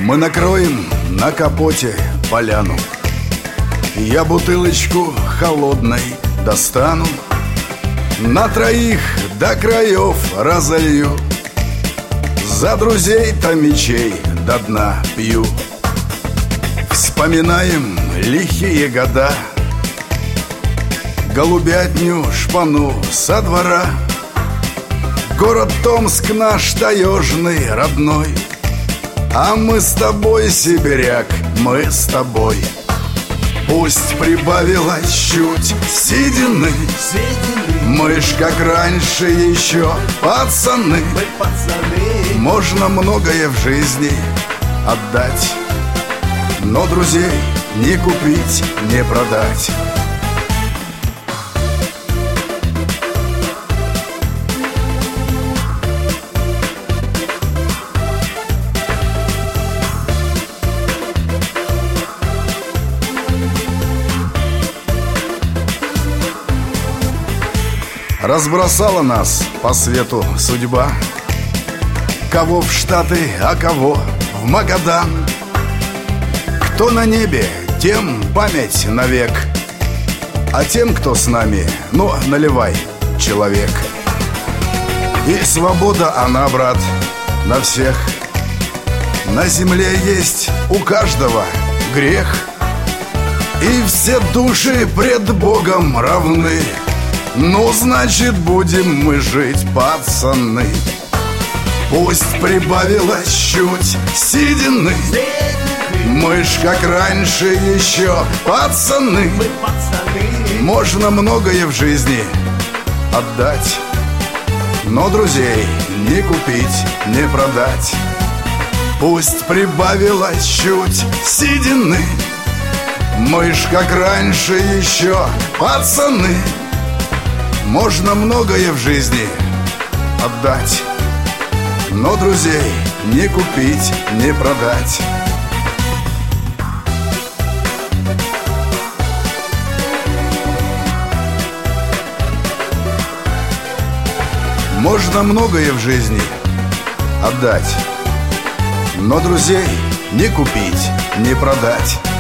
Мы накроем на капоте поляну. Я бутылочку холодной достану, на троих до краев разолью, за друзей томичей до дна пью. Вспоминаем лихие года, голубятню шпану со двора. Город Томск наш таежный, родной, а мы с тобой, сибиряк, мы с тобой. Пусть прибавилось чуть седины, мы ж как раньше еще пацаны. Можно многое в жизни отдать, но друзей не купить, не продать. Разбросала нас по свету судьба, кого в Штаты, а кого в Магадан. Кто на небе, тем память навек, а тем, кто с нами, ну, наливай, человек. И свобода она, брат, на всех. На земле есть у каждого грех, и все души пред Богом равны. Ну, значит, будем мы жить, пацаны. Пусть прибавилось чуть седины, мы ж как раньше еще пацаны. Можно многое в жизни отдать, но друзей не купить, не продать. Пусть прибавилось чуть седины, мы ж как раньше еще пацаны. Можно многое в жизни отдать, но друзей не купить, не продать. Можно многое в жизни отдать, но друзей не купить, не продать.